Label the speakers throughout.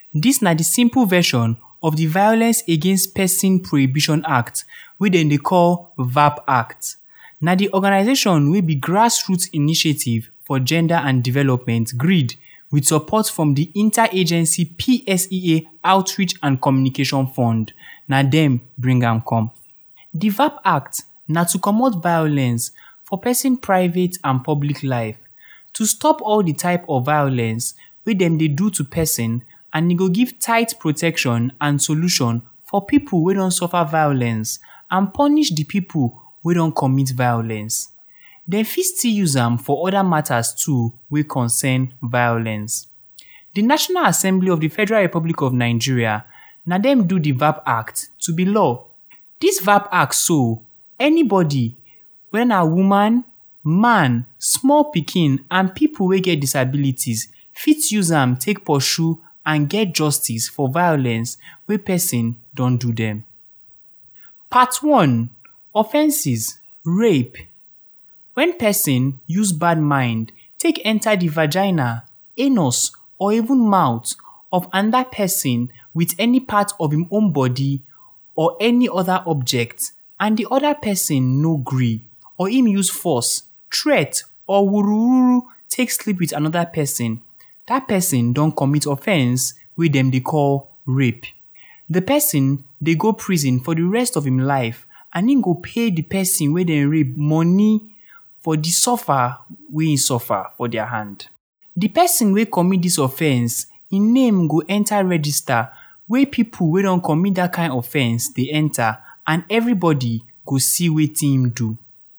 Speaker 1: Dis na the simple version of the Violence Against Person Prohibition Act wey dem dey call VAP Act. Na the organization wey be grassroots initiative for gender and development GRID with support from the Interagency PSEA Outreach and Communication Fund. Na dem bring am come. The VAP Act na to comot violence for person private and public life, to stop all the type of violence wey dem dey do to person, and e go give tight protection and solution for people wey don suffer violence and punish the people wey don commit violence. Dem fit still use am for other matters too wey concern violence. The National Assembly of the Federal Republic of Nigeria na dem do the VAP Act to be law. Dis VAP Act so, anybody, whether na woman, man, small pikin and people wey get disabilities fit use am take pursue and get justice for violence wey person don do dem. Part 1. Offenses: Rape. When person use bad mind take enter the vagina, anus or even mouth of another person with any part of im own body or any other object, and the other person no gree, or im use force, threat or wuruwuru take sleep with another person, that person don commit offense wey dem dey call rape. The person dey go prison for the rest of im life, and im go pay the person wey dem rape money for the suffer wey im suffer for their hand. The person wey commit this offense, im name go enter register wey people wey don commit that kind offense dey enter, and everybody go see wetin im do.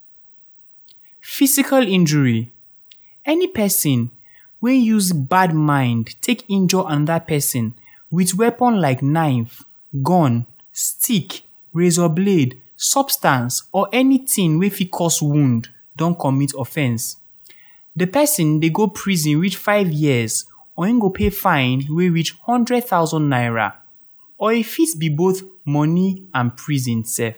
Speaker 1: Physical injury. Any person wey use bad mind take injure another person with weapon like knife, gun, stick, razor blade, substance or anything wey fit cause wound don commit offense. The person dey go prison reach 5 years, or im go pay fine wey reach 100,000 naira, or e fit be both money and prison sef.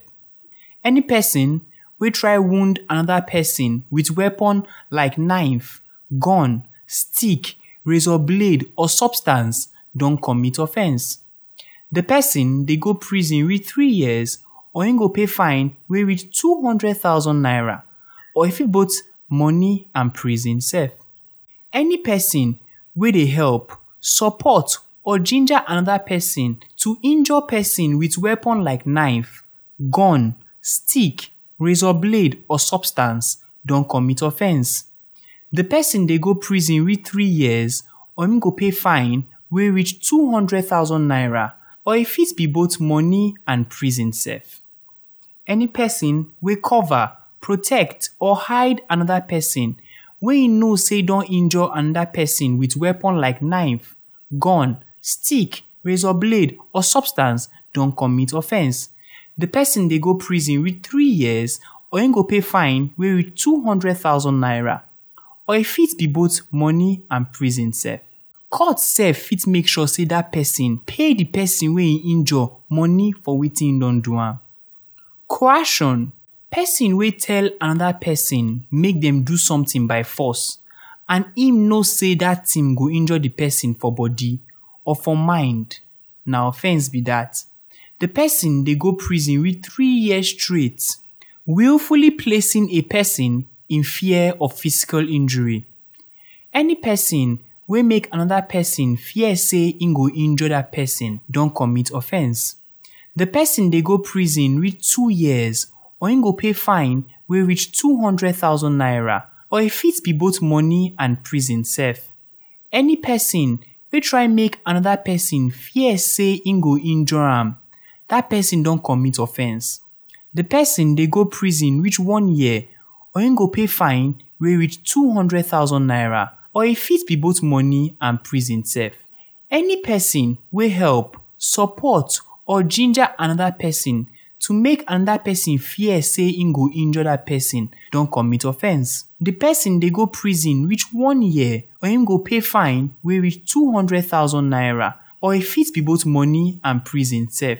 Speaker 1: Any person wey try wound another person with weapon like knife, gun, stick, razor blade or substance don commit offense. The person dey go prison reach 3 years, or im go pay fine wey reach 200,000 naira, or e fit both money and prison sef. Any person wey dey help, support or ginger another person to injure person with weapon like knife, gun, stick, razor blade or substance don commit offense. The person dey go prison reach 3 years, or im go pay fine wey reach 200,000 naira, or e fit be both money and prison sef. Any person wey cover, protect or hide another person wey im know say don injure another person with weapon like knife, gun, stick, razor blade or substance don commit offense. The person dey go prison reach 3 years, or im go pay fine wey reach 200,000 naira, or e fit be both money and prison sef. Court sef fit make sure say that person pay the person wey im injure money for wetin im don do am. Coercion. Person wey tell another person make dem do something by force, and im know say that thing go injure the person for body or for mind, na offense be that. The person dey go prison reach 3 years straight. Willfully placing a person in fear of physical injury. Any person wey make another person fear say im go injure that person don commit offense. The person dey go prison reach 2 years, or im go pay fine wey reach 200,000 naira, or e fit be both money and prison sef. Any person wey try make another person fear say im go injure am, that person don commit offense. The person dey go prison reach 1 year, or im go pay fine wey reach 200,000 naira, or e fit be both money and prison sef. Any person wey help, support or ginger another person to make another person fear say im go injure that person don commit offense. The person dey go prison reach 1 year, or im go pay fine wey reach 200,000 naira, or e fit be both money and prison sef.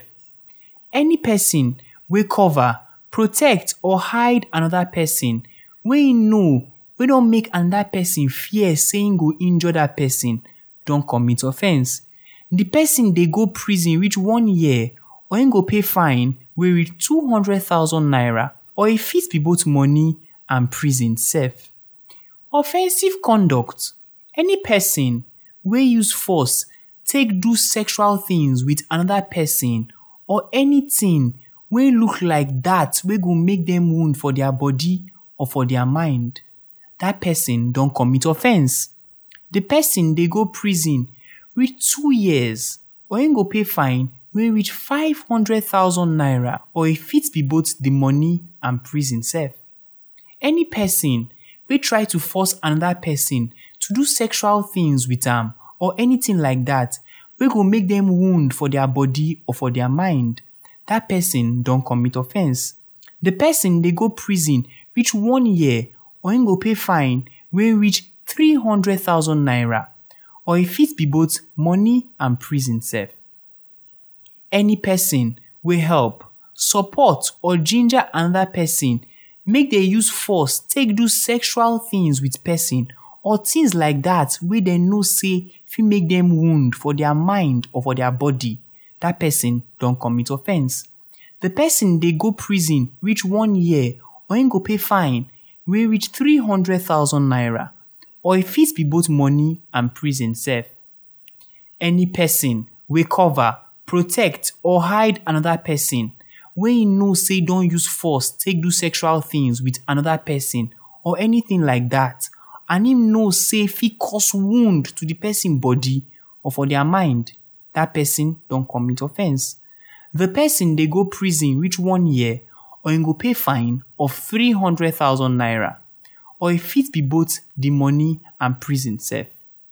Speaker 1: Any person wey cover, protect or hide another person wey im know wey don make another person fear say im go injure that person don commit offense. The person dey go prison reach 1 year or im go pay fine wey reach 200,000 naira or e fit be both money and prison sef. Offensive conduct. Any person wey use force take do sexual things with another person or anything wey look like that wey go make them wound for their body or for their mind, that person don commit offense. The person dey go prison reach 2 years or im go pay fine wey reach 500,000 naira or e fit be both the money and prison sef. Any person wey try to force another person to do sexual things with am or anything like that wey go make them wound for their body or for their mind, that person don commit offense. The person dey go prison reach 1 year or im go pay fine wey reach 300,000 naira or e fit be both money and prison sef. Any person wey help, support or ginger another person make dey use force take do sexual things with person or things like that wey dem know say fit make them wound for their mind or for their body, that person don commit offense. The person dey go prison reach 1 year or im go pay fine wey reach 300,000 naira or e fit be both money and prison sef. Any person wey cover, protect or hide another person wey e know say don use force take do sexual things with another person or anything like that and im know say fit cause wound to the person body or for their mind, that person don commit offense. The person dey go prison reach 1 year or im go pay fine of 300,000 naira or e fit be both the money and prison sef.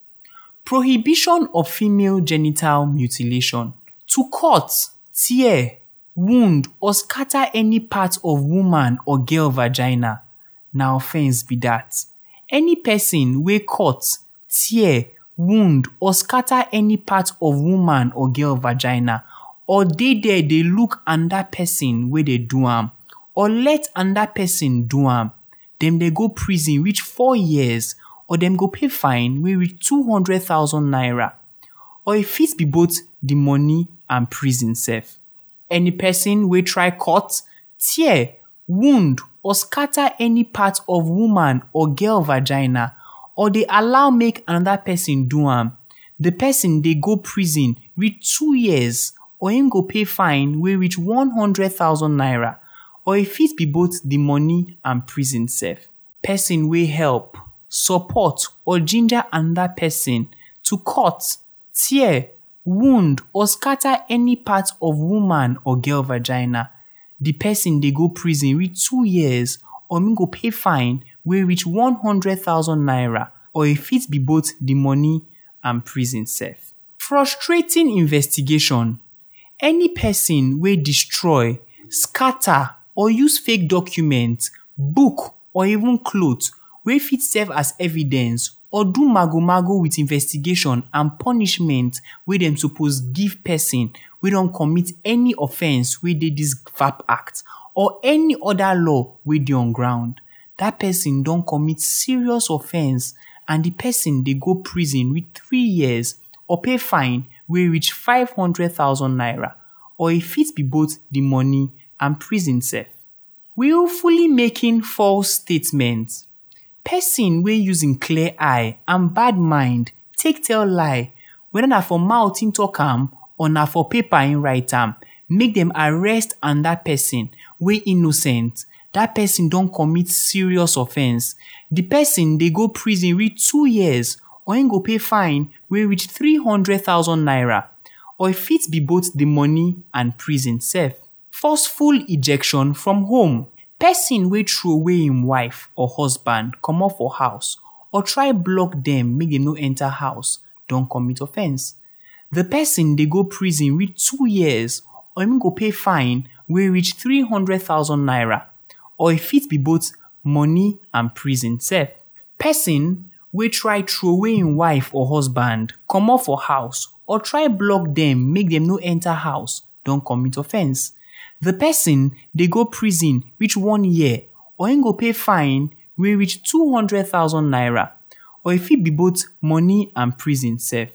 Speaker 1: Prohibition of female genital mutilation. To cut, tear, wound or scatter any part of woman or girl vagina na offense be that. Any person wey cut, tear, wound or scatter any part of woman or girl vagina or dey there dey look another person wey dey do am or let another person do am, dem dey go prison reach 4 years or dem go pay fine wey reach 200,000 naira or e fit be both the money and prison sef. Any person wey try cut, tear, wound or scatter any part of woman or girl vagina or dey allow make another person do am, the person dey go prison reach 2 years or im go pay fine wey reach 100,000 naira or e fit be both the money and prison sef. Person wey help, support or ginger another person to cut, tear, wound or scatter any part of woman or girl vagina, the person dey go prison reach 2 years or im go pay fine wey reach 100,000 naira or e fit be both the money and prison sef. Frustrating investigation. Any person wey destroy, scatter or use fake document, book or even cloth wey fit serve as evidence or do mago-mago with investigation and punishment wey dem suppose give person wey don commit any offense wey dey this VAP Act or any other law wey dey on ground, that person don commit serious offense and the person dey go prison with 3 years or pay fine wey reach 500,000 naira or e fit be both the money and prison sef. Willfully making false statements. Person wey use im clear eye and bad mind take tell lie, whether na for mouth im talk am or na for paper im write am, make dem arrest another person wey innocent, that person don commit serious offense. The person dey go prison reach 2 years or im go pay fine wey reach 300,000 naira or e fit be both the money and prison sef. Forceful ejection from home. Person wey throw away im wife or husband comot for house or try block dem make dem no enter house don commit offense. The person dey go prison reach 2 years or im go pay fine wey reach 300,000 naira or e fit be both money and prison sef. Person wey try throw away im wife or husband comot for house or try block dem make dem no enter house don commit offense. The person dey go prison reach 1 year or im go pay fine wey reach 200,000 naira or e fit be both money and prison sef.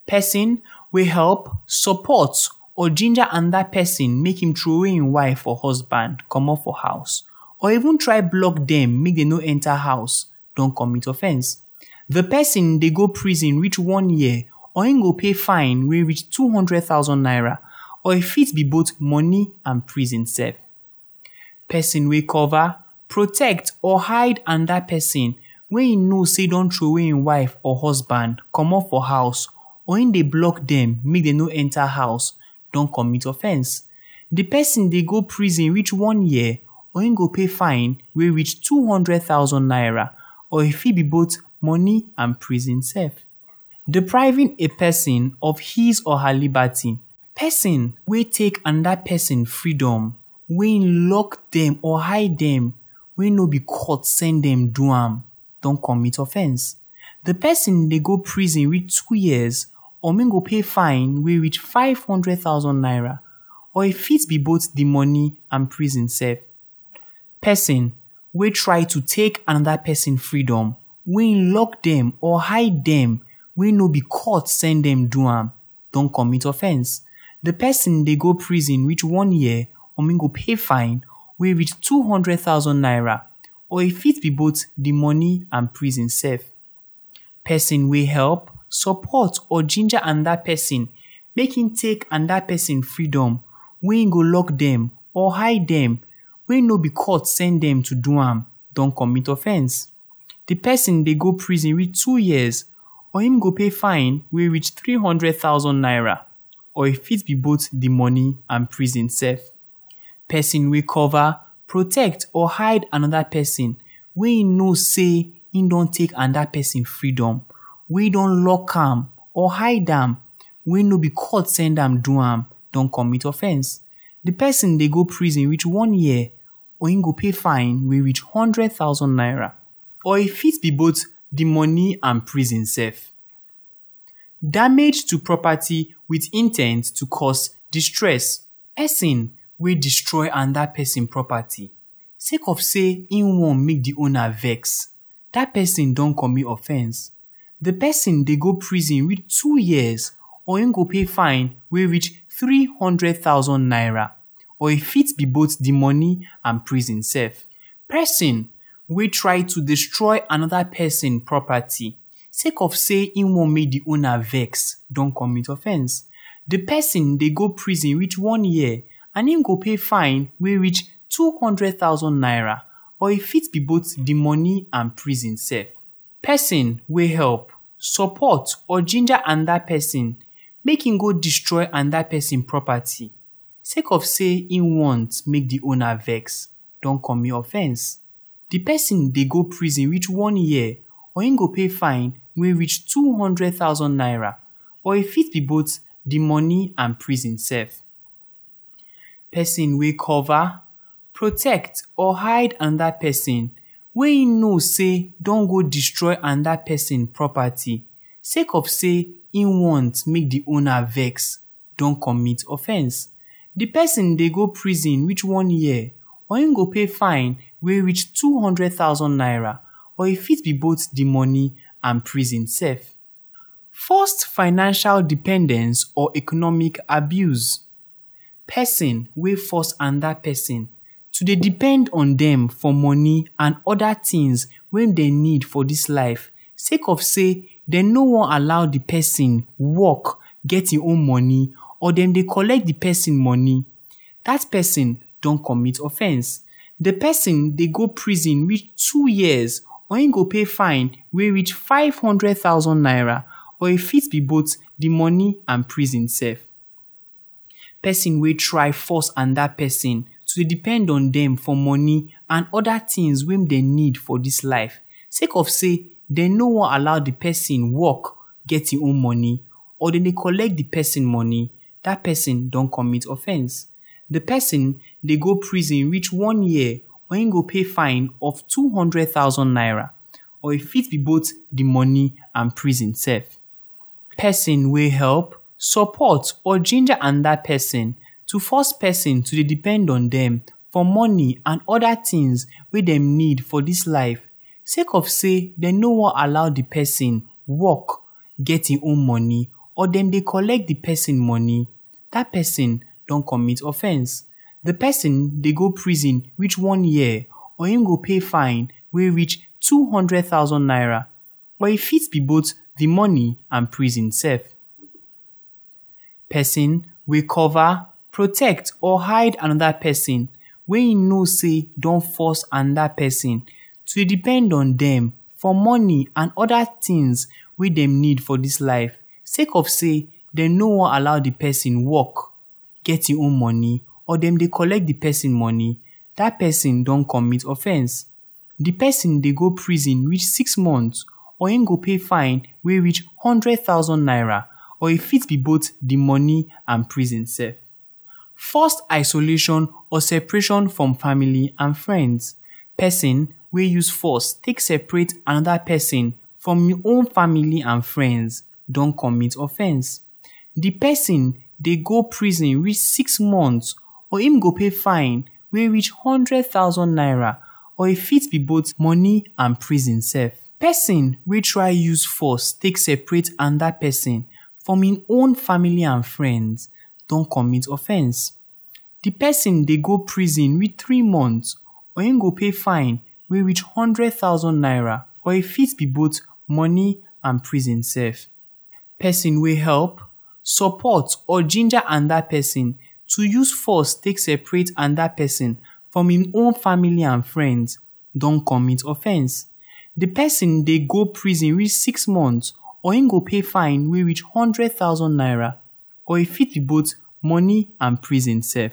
Speaker 1: Person wey help, support or ginger another person make him throway him wife or husband comot for house, or even try block dem make dem no enter house don commit offence. The person dey go prison reach 1 year, or im go pay fine wey reach 200,000 naira, or e fit be both money and prison sef. Person wey cover, protect or hide another person wey im know say don throway im wife or husband comot for house, or im dey block dem make dem no enter house don commit offence. The person dey go prison reach 1 year, or im go pay fine wey reach 200,000 naira, or e fit be both money and prison sef. Depriving a person of his or her liberty. Person wey take another person freedom, wey im lock dem or hide dem, wey no be court send dem do am, don commit offence. The person dey go prison reach 2 years, or im go pay fine wey reach 500,000 naira, or e fit be both the money and prison sef. Person wey try to take another person freedom, wey im lock dem or hide dem, wey no be court send dem do am, don commit offence. The person dey go prison reach 1 year, or im go pay fine wey reach 200,000 naira, or e fit be both the money and prison sef. Person wey help, support or ginger another person make im take another person freedom, wey im go lock dem or hide dem, wey no be court send dem to do am, don commit offence. The person dey go prison reach 2 years, or im go pay fine wey reach 300,000 naira, or e fit be both the money and prison sef. Person wey cover, protect or hide another person wey im know say im don take another person freedom, wey don lock am or hide am, wey no be court send am do am, don commit offence. The person dey go prison reach 1 year, or im go pay fine wey reach 100,000 naira, or e fit be both the money and prison sef. Damage to property with intent to cause distress. Person wey destroy another person property sake of say im wan make the owner vex, that person don commit offence. The person dey go prison reach 2 years, or im go pay fine wey reach 300,000 naira, or e fit be both the money and prison sef. Person wey try to destroy another person property sake of say im wan make the owner vex don commit offence. The person dey go prison reach 1 year, and im go pay fine wey reach 200,000 naira, or e fit be both the money and prison sef. Person wey help, support or ginger another person make im go destroy another person property sake of say im want make the owner vex don commit offence. The person dey go prison reach 1 year, or im go pay fine wey reach 200,000 naira, or e fit be both the money and prison sef. Person wey cover, protect or hide another person wey im know say don go destroy another person property sake of say im want make the owner vex don commit offence. The person dey go prison reach 1 year, or im go pay fine wey reach 200,000 naira, or e fit be both the money and prison sef. Forced financial dependence or economic abuse. Person wey force another person to dey depend on dem for money and other things wey dem need for this life sake of say dem no wan allow the person work get im own money, or dem dey collect the person money, that person don commit offence. The person dey go prison reach 2 years, or im go pay fine wey reach 500,000 naira, or e fit be both the money and prison sef. Person wey try force another person to dey depend on dem for money and other things wey dem need for this life sake of say dem no wan allow the person work get im own money, or dem dey collect the person money, that person don commit offence. The person dey go prison reach 1 year, or im go pay fine of 200,000 naira, or e fit be both the money and prison sef. Person wey help, support or ginger another person to force person to dey depend on dem for money and other things wey dem need for this life sake of say dem no wan allow the person work get im own money, or dem dey collect the person money, that person don commit offense. The person dey go prison reach 1 year or him go pay fine wey reach 200,000 naira, or e fit be both the money and prison sef. Person wey cover, protect or hide another person wey e know say don force another person to depend on dem for money and other things wey dem need for this life sake of say dem no wan allow the person work, get im own money, or dem dey collect the person money, that person don commit offense. The person dey go prison reach 6 months or im go pay fine wey reach 100,000 naira, or e fit be both the money and prison sef. Forced isolation or separation from family and friends. Person wey use force take separate another person from im own family and friends don commit offense. The person dey go prison reach 6 months or im go pay fine wey reach 100,000 naira, or e fit be both money and prison sef. Person wey try use force take separate another person from im own family and friends don commit offense. The person dey go prison reach 3 months or im go pay fine wey reach 100,000 naira, or e fit be both money and prison sef. Person wey help, support or ginger another person to use force take separate another person from im own family and friends don commit offense. The person dey go prison reach 6 months or im go pay fine wey reach 100,000 naira, or e fit be both money and prison sef.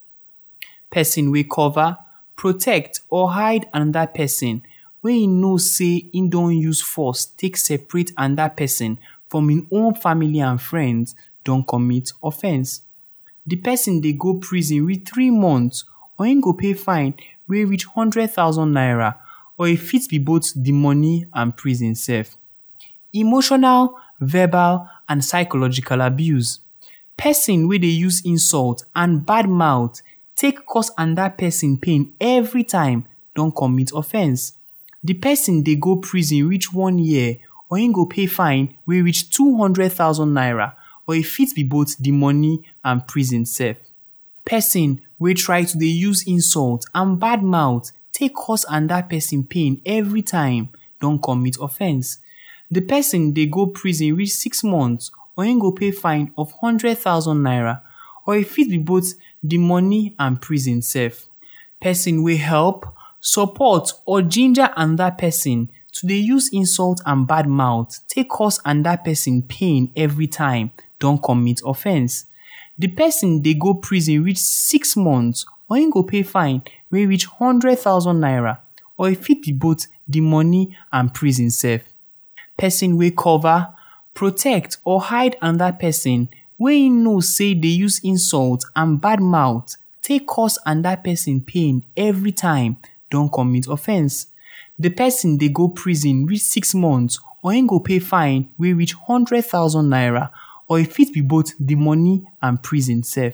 Speaker 1: Person wey cover, protect or hide another person wey e know say im don use force take separate another person from im own family and friends don commit offense. The person dey go prison reach 3 months or im go pay fine wey reach 100,000 naira, or e fit be both the money and prison sef. Emotional, verbal and psychological abuse. Person wey dey use insult and bad mouth take cause another person pain every time don commit offense. The person dey go prison reach 1 year or im go pay fine wey reach 200,000 naira, or e fit be both the money and prison sef. Person wey try to dey use insult and bad mouth take cause another person pain every time don commit offense. The person dey go prison reach 6 months or im go pay fine of 100,000 naira, or e fit be both the money and prison sef. Person wey help, support or ginger another person to dey use insult and bad mouth take cause another person pain every time don commit offense. The person dey go prison reach 6 months or im go pay fine wey reach 100,000 naira, or e fit be both the money and prison sef. Person wey cover, protect or hide another person wey e know say dey use insult and bad mouth take cause another person pain every time don commit offense. The person dey go prison reach 6 months or im go pay fine wey reach 100,000 naira, or e fit be both the money and prison sef.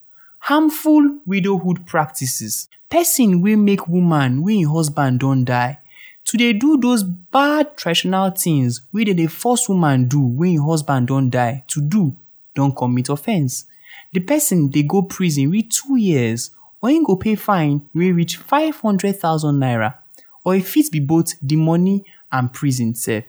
Speaker 1: Harmful widowhood practices. Person wey make woman wey im husband don die to dey do those bad traditional things wey dem dey force woman do wey im husband don die to do don commit offense. The person dey go prison reach 2 years or im go pay fine wey reach 500,000 naira, or e fit be both the money and prison sef.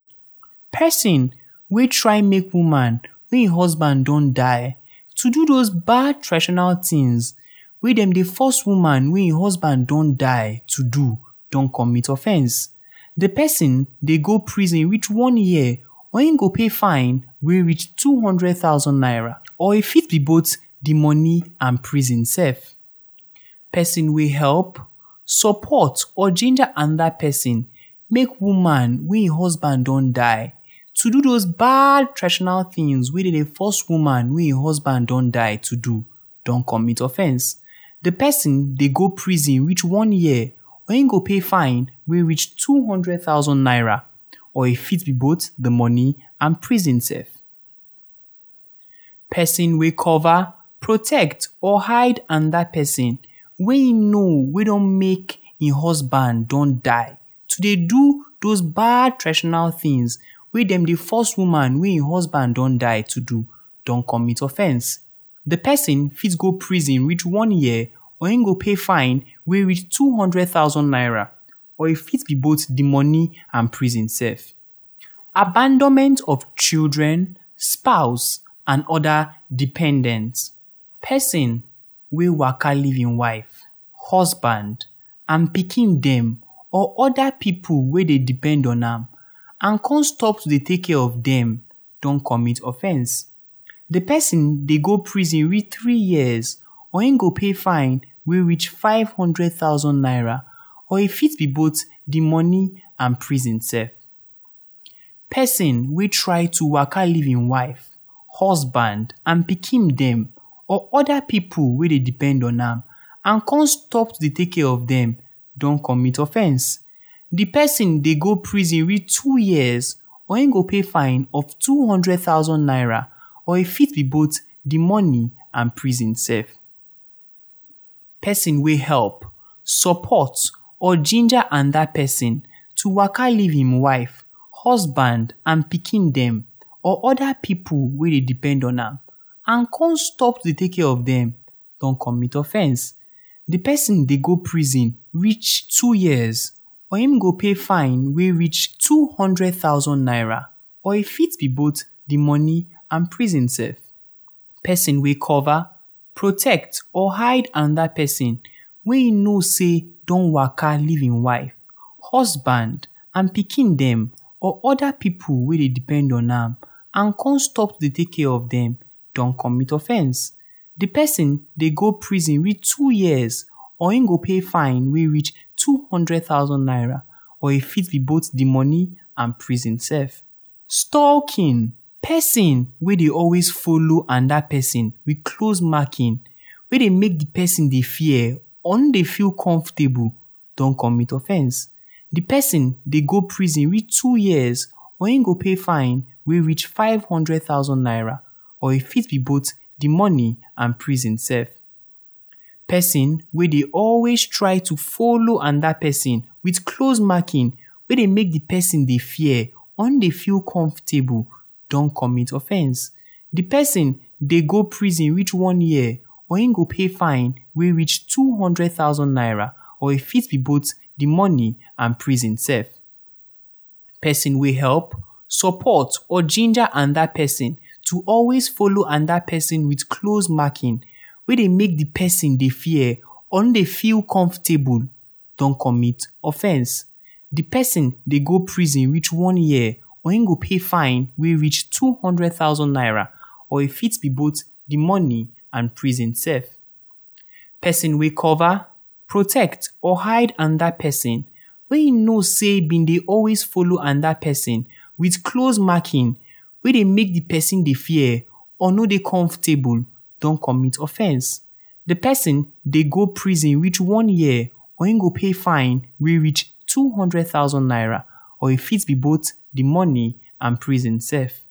Speaker 1: Person wey try make woman wey im husband don die to do those bad traditional things wey dem dey force woman wey im husband don die to do don commit offense. The person dey go prison reach 1 year or im go pay fine wey reach 200,000 naira, or e fit be both the money and prison sef. Person wey help, support or ginger another person make woman wey im husband don die to do those bad traditional things wey dem dey force woman wey im husband don die to do don commit offense. The person dey go prison reach 1 year or im go pay fine wey reach 200,000 naira, or e fit be both the money and prison sef. Person wey cover, protect or hide another person wey e know wey don make im husband don die to dey do those bad traditional things wey dem dey force woman wey im husband don die to do don commit offence. The person fit go prison reach 1 year or im go pay fine wey reach 200,000 naira, or e fit be both the money and prison sef. Abandonment of children, spouse and other dependents. Person wey waka leave im wife, husband and pikin dem or other people wey dey depend on am and come stop to dey take care of dem don commit offence. The person dey go prison reach 3 years or im go pay fine wey reach 500,000 naira, or e fit be both the money and prison sef. Person wey try to waka leave im wife, husband and pikin dem or other people wey dey depend on am and come stop to dey take care of dem don commit offence. The person dey go prison reach 2 years or im go pay fine of 200,000 naira, or e fit be both the money and prison sef. Person wey help, support or ginger another person to waka leave im wife, husband and pikin dem or other people wey dey depend on am and come stop to dey take care of dem don commit offence. The person dey go prison reach 2 years or im go pay fine wey reach 200,000 naira, or e fit be both the money and prison sef. Person wey cover, protect or hide another person wey e know say don waka leave im wife, husband and pikin dem or other people wey dey depend on am and come stop to dey take care of dem don commit offence. The person dey go prison reach 2 years or im go pay fine wey reach 200,000 naira, or e fit be both the money and prison sef. Stalking. Person wey dey always follow another person with close marking wey dey make the person dey fear or no dey feel comfortable don commit offence. The person dey go prison reach 2 years or im go pay fine wey reach 500,000 naira, or e fit be both the money and prison sef. Person wey dey always try to follow another person with close marking wey dey make the person dey fear or no dey feel comfortable don commit offence. The person dey go prison reach 1 year or im go pay fine wey reach 200,000 naira, or e fit be both the money and prison sef. Person wey help, support or ginger another person to always follow another person with close marking wey dey make the person dey fear or no dey feel comfortable don commit offence. The person dey go prison reach 1 year or im go pay fine wey reach 200,000 naira, or e fit be both the money and prison sef. Person wey cover, protect or hide another person wey e know say bin dey always follow another person with close marking wey dey make the person dey fear or no dey comfortable don commit offence. The person dey go prison reach 1 year or im go pay fine wey reach 200,000 naira, or e fit be both the money and prison sef.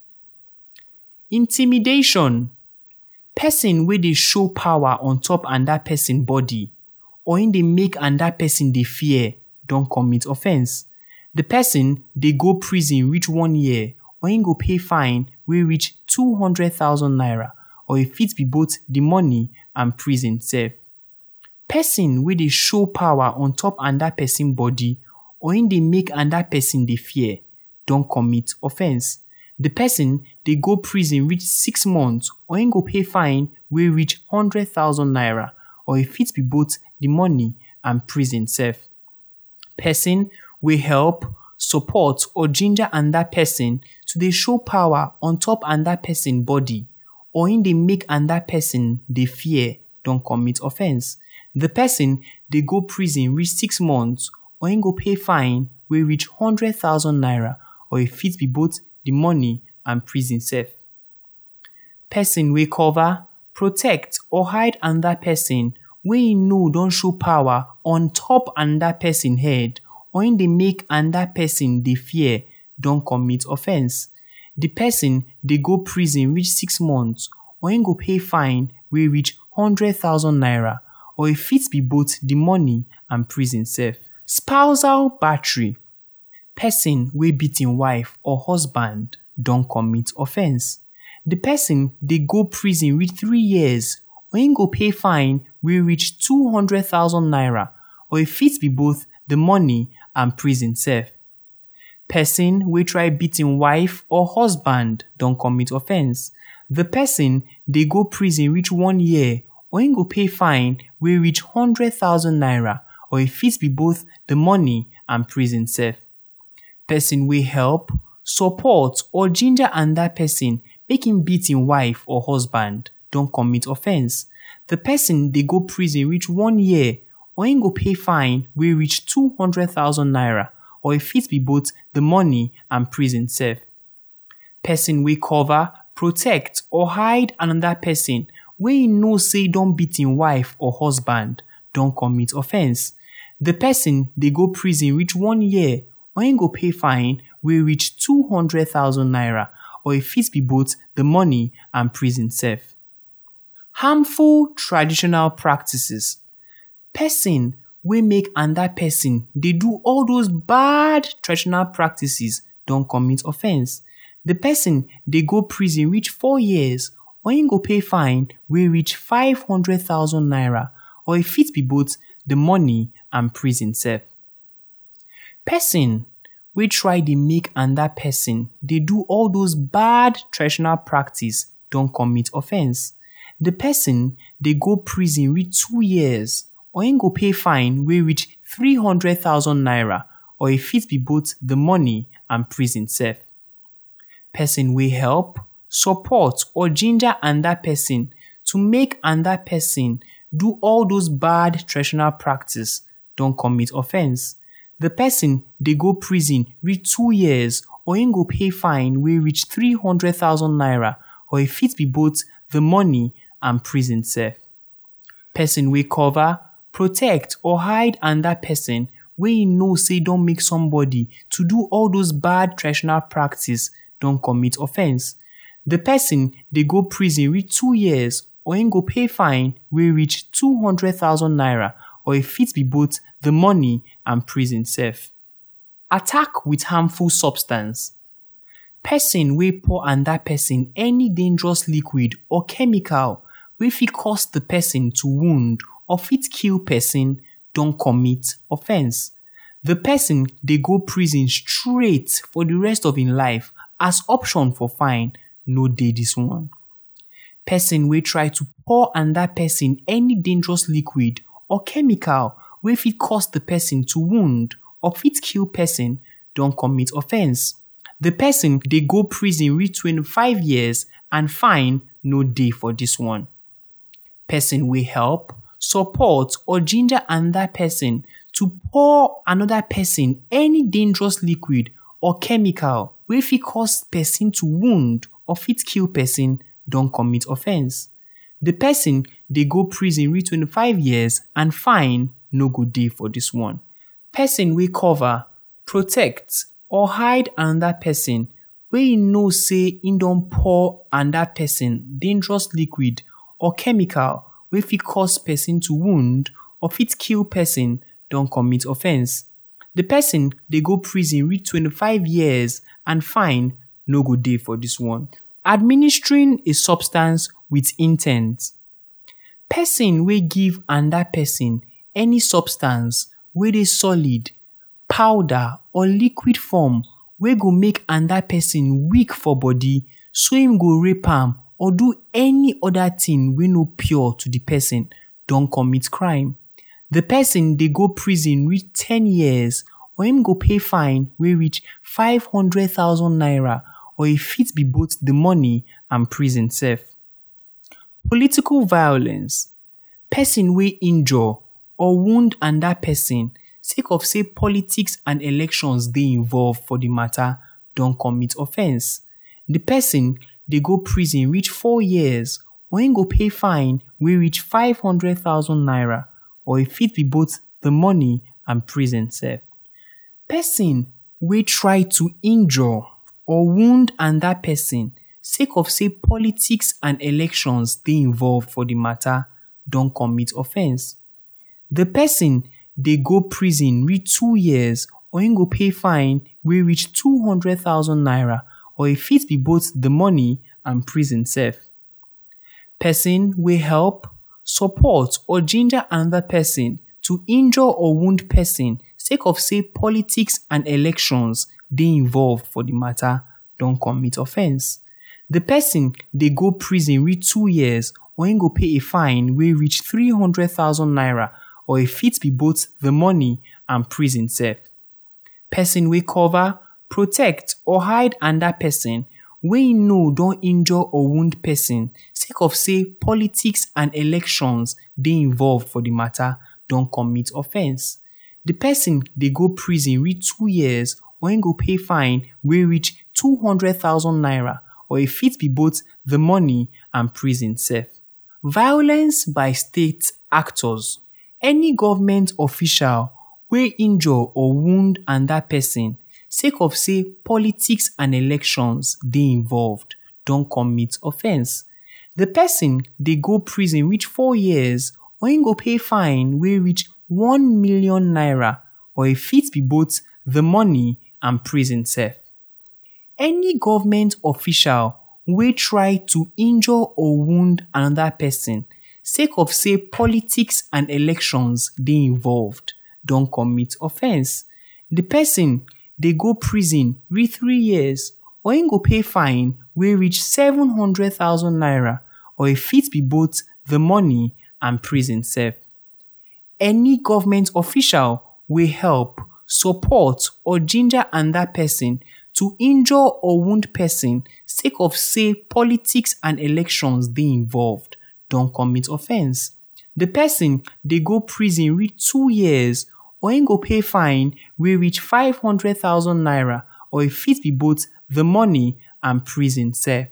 Speaker 1: Intimidation. Person wey dey show power on top another person body or im dey make another person dey fear don commit offence. The person dey go prison reach 1 year or im go pay fine wey reach 200,000 naira, or e fit be both the money and prison sef. Person wey dey show power on top another person body or im dey make another person dey fear don commit offence. The person dey go prison reach 6 months or im go pay fine wey reach 100,000 naira, or e fit be both the money and prison sef. Person wey help, support or ginger another person to dey show power on top another person body or im dey make another person dey fear don commit offence. The person dey go prison reach 6 months or im go pay fine wey reach 100,000 naira, or e fit be both the money and prison sef. Person wey cover, protect or hide another person wey e know don show power on top another person head or im dey make another person dey fear don commit offence. The person dey go prison reach 6 months or im go pay fine wey reach 100,000 naira, or e fit be both the money and prison sef. Spousal battery. Person wey beat im wife or husband don commit offence. The person dey go prison reach 3 years or im go pay fine wey reach 200,000 naira or e fit be both the money and prison sef. Person wey try beat im wife or husband don commit offence. The person dey go prison reach 1 year or im go pay fine wey reach 100,000 naira or e fit be both the money and prison sef. Person wey help, support or ginger another person make im beat im wife or husband don commit offence. The person dey go prison reach 1 year or im go pay fine wey reach 200,000 naira or e fit be both the money and prison sef. Person wey cover, protect or hide another person wey im know say don beat im wife or husband don commit offence. The person dey go prison reach 1 year or im go pay fine wey reach 200,000 naira or e fit be both the money and prison sef. Harmful traditional practices. Person wey make another person dey do all those bad traditional practices don commit offence. The person dey go prison reach 4 years or im go pay fine wey reach 500,000 naira or e fit be both the money and prison sef. Person wey try dey make another person dey do all those bad traditional practice don commit offence. The person dey go prison reach 2 years or im go pay fine wey reach 300,000 naira or e fit be both the money and prison sef. Person wey help, support or ginger another person to make another person do all those bad traditional practice don commit offence. The person dey go prison reach 2 years or im go pay fine wey reach 300,000 naira or e fit be both the money and prison sef. Person wey cover, protect or hide another person wey im know say don make somebody to do all those bad traditional practice don commit offence. The person dey go prison reach 2 years or im go pay fine wey reach 200,000 naira or e fit be both the money and prison sef. Attack with harmful substance. Person wey pour another person any dangerous liquid or chemical wey fit cause the person to wound or fit kill person don commit offence. The person dey go prison straight for the rest of im life as option for fine no dey this one. Person wey try to pour another person any dangerous liquid or chemical wey fit cause the person to wound or fit kill person don commit offence. The person dey go prison reach 25 years and fine no dey for this one. Person wey help, support or ginger another person to pour another person any dangerous liquid or chemical wey fit cause person to wound or fit kill person don commit offence. The person dey go prison reach 25 years and fine no go dey for this one. Person wey cover, protect or hide another person wey im know say im don pour another person dangerous liquid or chemical wey fit cause person to wound or fit kill person don commit offence. The person dey go prison reach 25 years and fine no go dey for this one. Administering a substance with intent. Person wey give another person any substance wey dey solid, powder or liquid form wey go make another person weak for body so im go rape am or do any other thing wey no pure to the person don commit crime. The person dey go prison reach 10 years or im go pay fine wey reach 500,000 naira or e fit be both the money and prison sef. Political violence. Person wey injure or wound another person sake of say politics and elections dey involved for the matter don commit offence. The person dey go prison reach 4 years or im go pay fine wey reach 500,000 naira or e fit be both the money and prison sef. Person wey try to injure or wound another person sake of say politics and elections dey involved for the matter don commit offence. The person dey go prison reach 2 years or im go pay fine wey reach 200,000 naira, or e fit be both the money and prison sef. Person wey help, support or ginger another person to injure or wound person sake of say politics and elections dey involved for the matter don commit offence. The person dey go prison reach 2 years, or im go pay a fine wey reach 300,000 naira, or e fit be both the money and prison sef. Person wey cover, protect or hide another person wey im know don injure or wound person sake of say politics and elections dey involved for the matter don commit offence. The person dey go prison reach 2 years, or im go pay fine wey reach 200,000 naira, or e fit be both the money and prison sef. Violence by state actors. Any government official wey injure or wound another person sake of say politics and elections dey involved don commit offence. The person dey go prison reach 4 years, or im go pay fine wey reach 1 million naira, or e fit be both the money and prison sef. Any government official wey try to injure or wound another person sake of say politics and elections dey involved don commit offence. The person dey go prison reach 3 years, or im go pay fine wey reach 700,000 naira, or e fit be both the money and prison sef. Any government official wey help, support or ginger another person to injure or wound person sake of say politics and elections dey involved don commit offence. The person dey go prison reach 2 years, or im go pay fine wey reach 500,000 naira, or e fit be both the money and prison sef.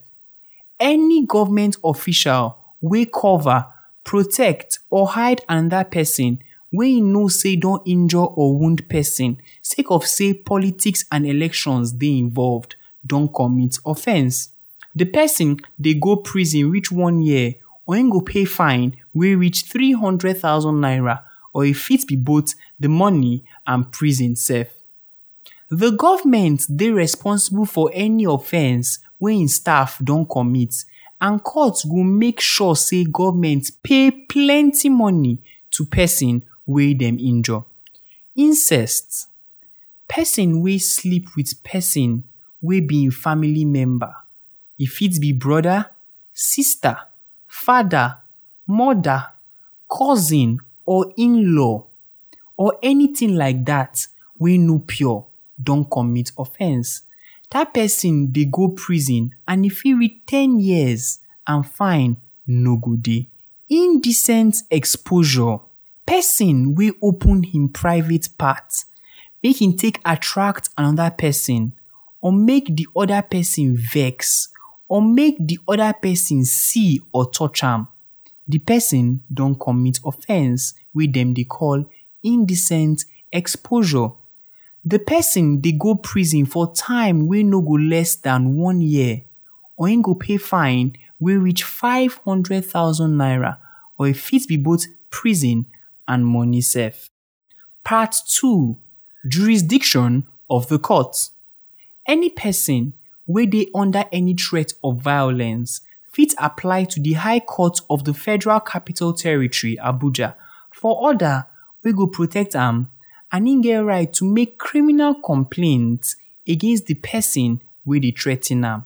Speaker 1: Any government official wey cover, protect or hide another person wey im know say don injure or wound person sake of say politics and elections dey involved don commit offence. The person dey go prison reach 1 year, or im go pay fine wey reach 300,000 naira, or e fit be both the money and prison sef. The government dey responsible for any offence wey im staff don commit, and court go make sure say government pay plenty money to person wey dem injure. Incest. Person wey sleep with person wey be im family member. E fit be brother, sister, father, mother, cousin or in-law, or anything like that wey no pure don commit offence. That person dey go prison and e fit reach 10 years, and fine no go dey. Indecent exposure. Person wey open im private part make im take attract another person, or make the other person vex, or make the other person see or touch am. The person don commit offence wey dem dey call indecent exposure. The person dey go prison for time wey no go less than 1 year, or im go pay fine wey reach 500,000 naira, or e fit be both prison and money sef. Part 2. Jurisdiction of the court. Any person wey dey under any threat of violence fit apply to the High Court of the Federal Capital Territory, Abuja, for order wey go protect am, and im get right to make criminal complaint against the person wey dey threa ten am.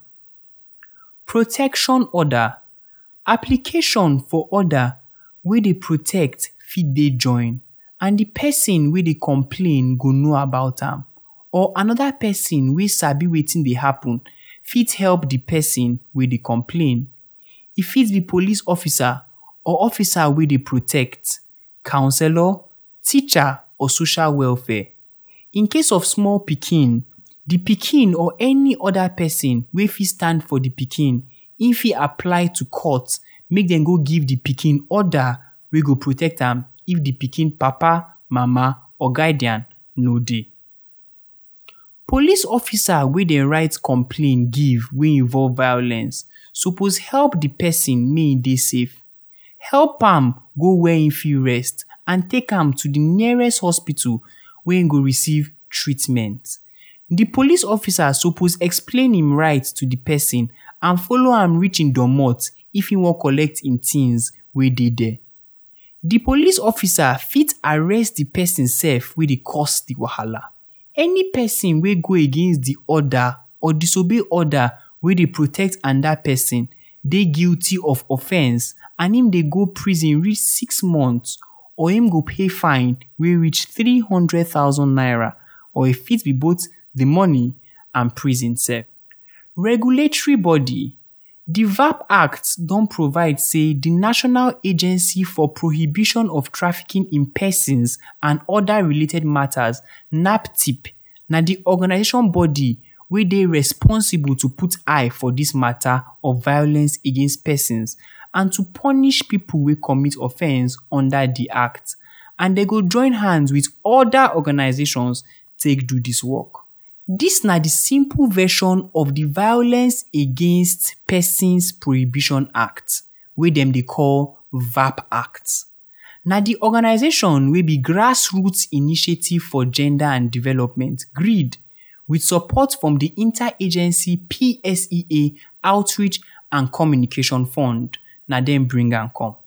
Speaker 1: Protection order. Application for order wey dey protect fit dey join, and the person wey dey complain go know about am, or another person wey sabi wetin dey happen fit help the person wey dey complain. E fit be police officer or officer wey dey protect, counselor, teacher or social welfare. In case of small pikin, the pikin or any other person wey fit stand for the pikin, im fit apply to court make dem go give the pikin order wey go protect am if the pikin papa, mama or guardian no dey. Police officer wey dem write complaint give wey involve violence suppose help the person make im dey safe. Help am go where im fit rest, and take am to the nearest hospital wey im go receive treatment. The police officer suppose explain him right to the person and follow am reach him domot if he wan collect him things wey dey there. The police officer fit arrest the person sef wey dey cause the wahala. Any person wey go against the order or disobey order wey dey protect another person dey guilty of offence and him dey go prison reach 6 months or him go pay fine wey reach 300,000 naira or e fit be both the money and prison sef. Regulatory body. The VAP Act don provide say the National Agency for Prohibition of Trafficking in Persons and Other Related Matters (NAPTIP) na the organisation body wey dey responsible to put eye for this matter of violence against persons and to punish people wey commit offence under the act, and they go join hands with other organisations take do this work. This na the simple version of the Violence Against Persons Prohibition Act wey dem dey call VAP Act. Na the organisation wey be Grassroots Initiative for Gender and Development (GRID) with support from the Interagency PSEA Outreach and Communication Fund na dem bring am come.